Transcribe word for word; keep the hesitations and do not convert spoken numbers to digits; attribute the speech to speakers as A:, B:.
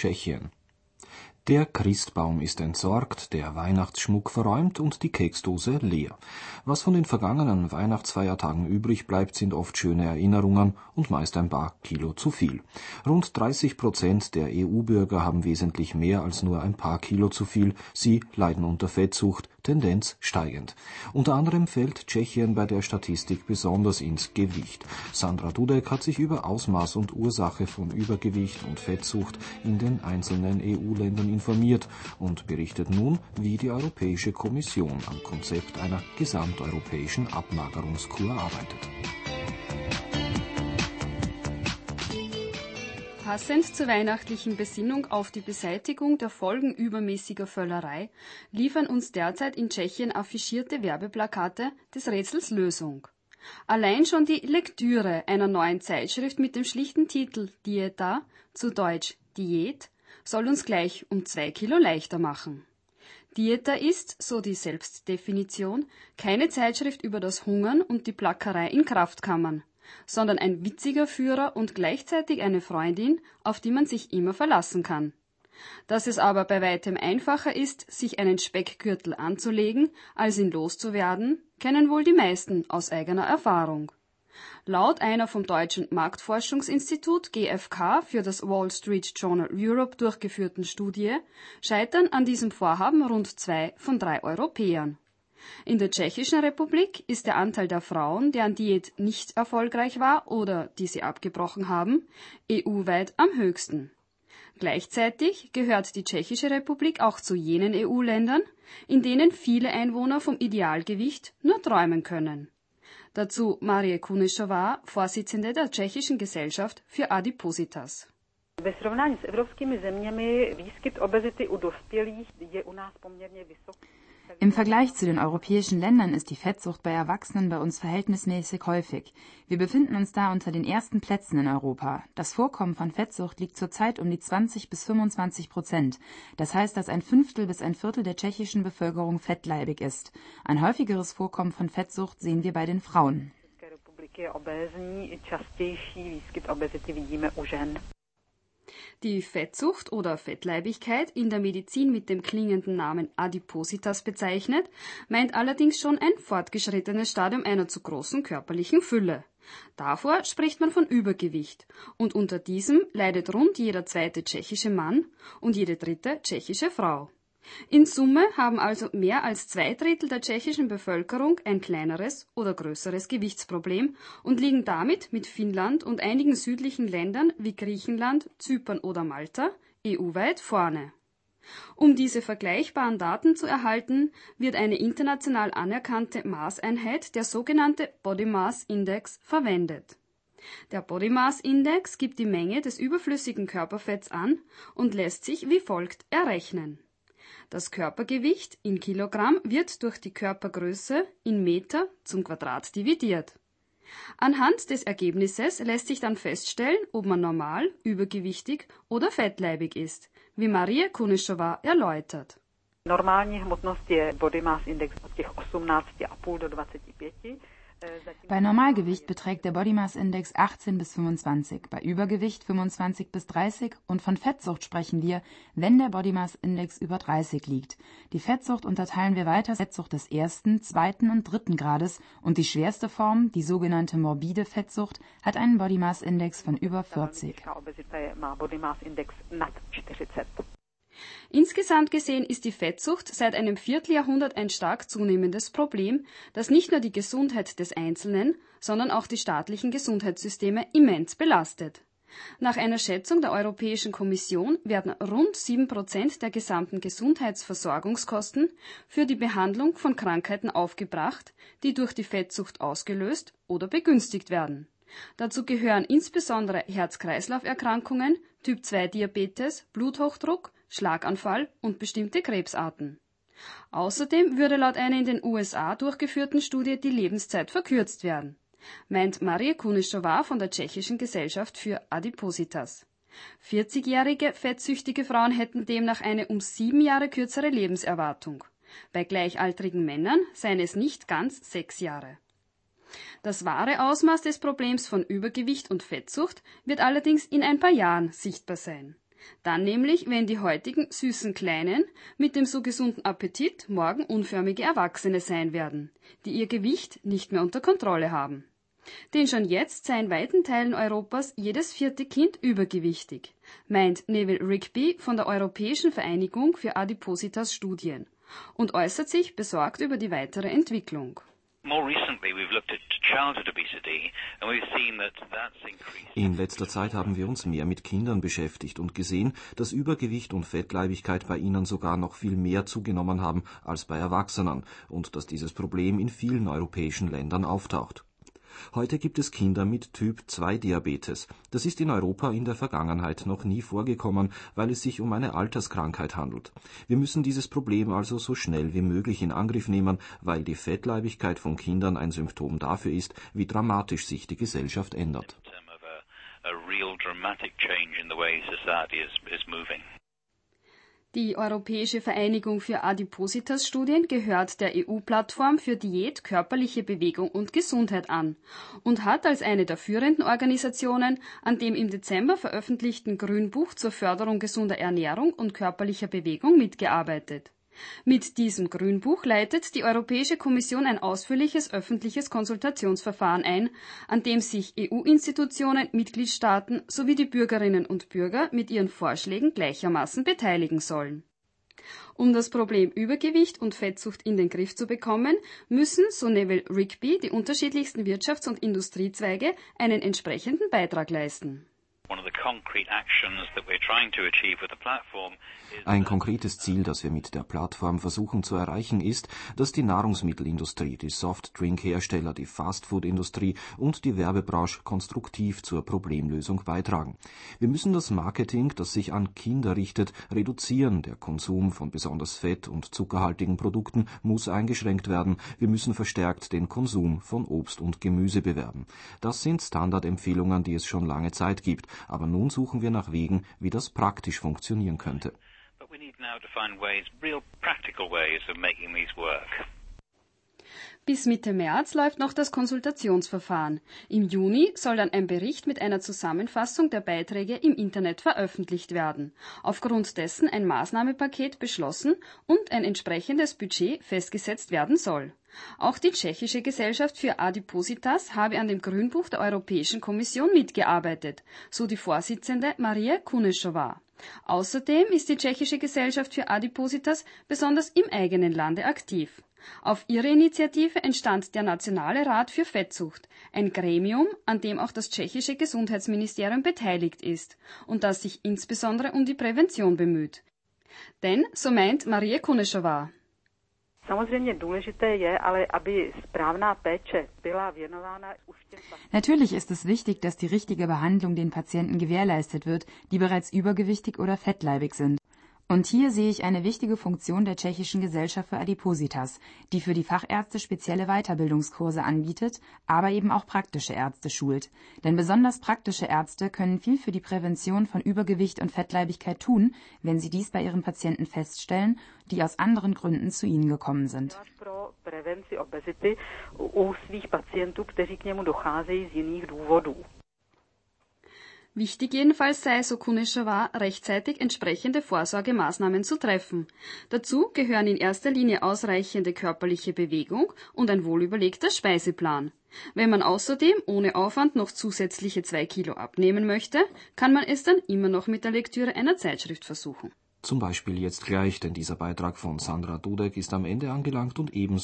A: Tschechien. Der Christbaum ist entsorgt, der Weihnachtsschmuck verräumt und die Keksdose leer. Was von den vergangenen Weihnachtsfeiertagen übrig bleibt, sind oft schöne Erinnerungen und meist ein paar Kilo zu viel. Rund dreißig Prozent der E U-Bürger haben wesentlich mehr als nur ein paar Kilo zu viel. Sie leiden unter Fettsucht, Tendenz steigend. Unter anderem fällt Tschechien bei der Statistik besonders ins Gewicht. Sandra Dudek hat sich über Ausmaß und Ursache von Übergewicht und Fettsucht in den einzelnen E U-Ländern informiert und berichtet nun, wie die Europäische Kommission am Konzept einer gesamteuropäischen Abmagerungskur arbeitet.
B: Passend zur weihnachtlichen Besinnung auf die Beseitigung der Folgen übermäßiger Völlerei liefern uns derzeit in Tschechien affichierte Werbeplakate des Rätsels Lösung. Allein schon die Lektüre einer neuen Zeitschrift mit dem schlichten Titel Dieta, zu Deutsch Diät, soll uns gleich um zwei Kilo leichter machen. Dieta ist, so die Selbstdefinition, keine Zeitschrift über das Hungern und die Plackerei in Kraftkammern, sondern ein witziger Führer und gleichzeitig eine Freundin, auf die man sich immer verlassen kann. Dass es aber bei weitem einfacher ist, sich einen Speckgürtel anzulegen, als ihn loszuwerden, kennen wohl die meisten aus eigener Erfahrung. Laut einer vom Deutschen Marktforschungsinstitut G F K für das Wall Street Journal Europe durchgeführten Studie scheitern an diesem Vorhaben rund zwei von drei Europäern. In der Tschechischen Republik ist der Anteil der Frauen, deren Diät nicht erfolgreich war oder die sie abgebrochen haben, E U-weit am höchsten. Gleichzeitig gehört die Tschechische Republik auch zu jenen E U-Ländern, in denen viele Einwohner vom Idealgewicht nur träumen können. Dazu Marie Kunišová, Vorsitzende der Tschechischen Gesellschaft für Adipositas.
C: Ve srovnání s evropskými zeměmi výskyt obezity u dospělých je u nás poměrně vysoký.
D: Im Vergleich zu den europäischen Ländern ist die Fettsucht bei Erwachsenen bei uns verhältnismäßig häufig. Wir befinden uns da unter den ersten Plätzen in Europa. Das Vorkommen von Fettsucht liegt zurzeit um die zwanzig bis fünfundzwanzig Prozent. Das heißt, dass ein Fünftel bis ein Viertel der tschechischen Bevölkerung fettleibig ist. Ein häufigeres Vorkommen von Fettsucht sehen wir bei den Frauen.
B: Die Fettsucht oder Fettleibigkeit, in der Medizin mit dem klingenden Namen Adipositas bezeichnet, meint allerdings schon ein fortgeschrittenes Stadium einer zu großen körperlichen Fülle. Davor spricht man von Übergewicht, und unter diesem leidet rund jeder zweite tschechische Mann und jede dritte tschechische Frau. In Summe haben also mehr als zwei Drittel der tschechischen Bevölkerung ein kleineres oder größeres Gewichtsproblem und liegen damit mit Finnland und einigen südlichen Ländern wie Griechenland, Zypern oder Malta E U-weit vorne. Um diese vergleichbaren Daten zu erhalten, wird eine international anerkannte Maßeinheit, der sogenannte Body Mass Index, verwendet. Der Body Mass Index gibt die Menge des überflüssigen Körperfetts an und lässt sich wie folgt errechnen. Das Körpergewicht in Kilogramm wird durch die Körpergröße in Meter zum Quadrat dividiert. Anhand des Ergebnisses lässt sich dann feststellen, ob man normal, übergewichtig oder fettleibig ist, wie Marie Kunišová erläutert.
C: Normální hmotnost je body mass index od těch osmnáct Komma fünf do dvacet pět.
D: Bei Normalgewicht beträgt der Body Mass Index achtzehn bis fünfundzwanzig, bei Übergewicht fünfundzwanzig bis dreißig und von Fettsucht sprechen wir, wenn der Body Mass Index über dreißig liegt. Die Fettsucht unterteilen wir weiter in Fettsucht des ersten, zweiten und dritten Grades und die schwerste Form, die sogenannte morbide Fettsucht, hat einen Body Mass Index von über vierzig.
B: Insgesamt gesehen ist die Fettsucht seit einem Vierteljahrhundert ein stark zunehmendes Problem, das nicht nur die Gesundheit des Einzelnen, sondern auch die staatlichen Gesundheitssysteme immens belastet. Nach einer Schätzung der Europäischen Kommission werden rund sieben Prozent der gesamten Gesundheitsversorgungskosten für die Behandlung von Krankheiten aufgebracht, die durch die Fettsucht ausgelöst oder begünstigt werden. Dazu gehören insbesondere Herz-Kreislauf-Erkrankungen, Typ zwei Diabetes, Bluthochdruck, Schlaganfall und bestimmte Krebsarten. Außerdem würde laut einer in den U S A durchgeführten Studie die Lebenszeit verkürzt werden, meint Marie Kunišová von der Tschechischen Gesellschaft für Adipositas. vierzigjährige fettsüchtige Frauen hätten demnach eine um sieben Jahre kürzere Lebenserwartung. Bei gleichaltrigen Männern seien es nicht ganz sechs Jahre. Das wahre Ausmaß des Problems von Übergewicht und Fettsucht wird allerdings in ein paar Jahren sichtbar sein. Dann nämlich, wenn die heutigen süßen Kleinen mit dem so gesunden Appetit morgen unförmige Erwachsene sein werden, die ihr Gewicht nicht mehr unter Kontrolle haben. Denn schon jetzt sei in weiten Teilen Europas jedes vierte Kind übergewichtig, meint Neville Rigby von der Europäischen Vereinigung für Adipositas Studien und äußert sich besorgt über die weitere Entwicklung.
A: In letzter Zeit haben wir uns mehr mit Kindern beschäftigt und gesehen, dass Übergewicht und Fettleibigkeit bei ihnen sogar noch viel mehr zugenommen haben als bei Erwachsenen und dass dieses Problem in vielen europäischen Ländern auftaucht. Heute gibt es Kinder mit Typ zwei Diabetes. Das ist in Europa in der Vergangenheit noch nie vorgekommen, weil es sich um eine Alterskrankheit handelt. Wir müssen dieses Problem also so schnell wie möglich in Angriff nehmen, weil die Fettleibigkeit von Kindern ein Symptom dafür ist, wie dramatisch sich die Gesellschaft ändert.
B: Die Europäische Vereinigung für Adipositas-Studien gehört der E U-Plattform für Diät, körperliche Bewegung und Gesundheit an und hat als eine der führenden Organisationen an dem im Dezember veröffentlichten Grünbuch zur Förderung gesunder Ernährung und körperlicher Bewegung mitgearbeitet. Mit diesem Grünbuch leitet die Europäische Kommission ein ausführliches öffentliches Konsultationsverfahren ein, an dem sich E U-Institutionen, Mitgliedstaaten sowie die Bürgerinnen und Bürger mit ihren Vorschlägen gleichermaßen beteiligen sollen. Um das Problem Übergewicht und Fettsucht in den Griff zu bekommen, müssen, so Neville Rigby, die unterschiedlichsten Wirtschafts- und Industriezweige einen entsprechenden Beitrag leisten.
A: Ein konkretes Ziel, das wir mit der Plattform versuchen zu erreichen, ist, dass die Nahrungsmittelindustrie, die Softdrink-Hersteller, die Fastfood-Industrie und die Werbebranche konstruktiv zur Problemlösung beitragen. Wir müssen das Marketing, das sich an Kinder richtet, reduzieren. Der Konsum von besonders fett- und zuckerhaltigen Produkten muss eingeschränkt werden. Wir müssen verstärkt den Konsum von Obst und Gemüse bewerben. Das sind Standardempfehlungen, die es schon lange Zeit gibt. Aber nun suchen wir nach Wegen, wie das praktisch funktionieren könnte.
B: Bis Mitte März läuft noch das Konsultationsverfahren. Im Juni soll dann ein Bericht mit einer Zusammenfassung der Beiträge im Internet veröffentlicht werden, aufgrund dessen ein Maßnahmenpaket beschlossen und ein entsprechendes Budget festgesetzt werden soll. Auch die Tschechische Gesellschaft für Adipositas habe an dem Grünbuch der Europäischen Kommission mitgearbeitet, so die Vorsitzende Marie Kunešová. Außerdem ist die Tschechische Gesellschaft für Adipositas besonders im eigenen Lande aktiv. Auf ihre Initiative entstand der Nationale Rat für Fettsucht, ein Gremium, an dem auch das tschechische Gesundheitsministerium beteiligt ist und das sich insbesondere um die Prävention bemüht. Denn, so meint Marie Kunešová,
D: Natürlich ist es wichtig, dass die richtige Behandlung den Patienten gewährleistet wird, die bereits übergewichtig oder fettleibig sind. Und hier sehe ich eine wichtige Funktion der Tschechischen Gesellschaft für Adipositas, die für die Fachärzte spezielle Weiterbildungskurse anbietet, aber eben auch praktische Ärzte schult. Denn besonders praktische Ärzte können viel für die Prävention von Übergewicht und Fettleibigkeit tun, wenn sie dies bei ihren Patienten feststellen, die aus anderen Gründen zu ihnen gekommen sind.
B: Wichtig jedenfalls sei, so Kunešová, rechtzeitig entsprechende Vorsorgemaßnahmen zu treffen. Dazu gehören in erster Linie ausreichende körperliche Bewegung und ein wohlüberlegter Speiseplan. Wenn man außerdem ohne Aufwand noch zusätzliche zwei Kilo abnehmen möchte, kann man es dann immer noch mit der Lektüre einer Zeitschrift versuchen.
A: Zum Beispiel jetzt gleich, denn dieser Beitrag von Sandra Dudek ist am Ende angelangt und ebenso